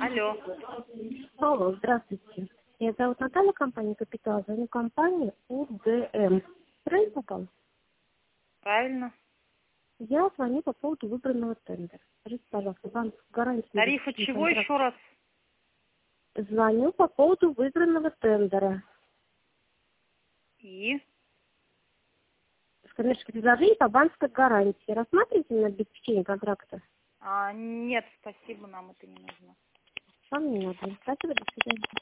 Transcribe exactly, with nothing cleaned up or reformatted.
Алло. Алло, здравствуйте. Меня зовут Наталья, компания «Капитал». Звоню компании УДМ. Правильно попал? Правильно. Я звоню по поводу выбранного тендера. Скажите, пожалуйста, банк гарантии... Тарифы чего еще раз? Звоню по поводу выбранного тендера. И? Коммерческое предложение по банковской гарантии. Рассматриваете на обеспечение контракта? А, нет, спасибо, нам это не нужно. Вам не надо. Спасибо, до свидания.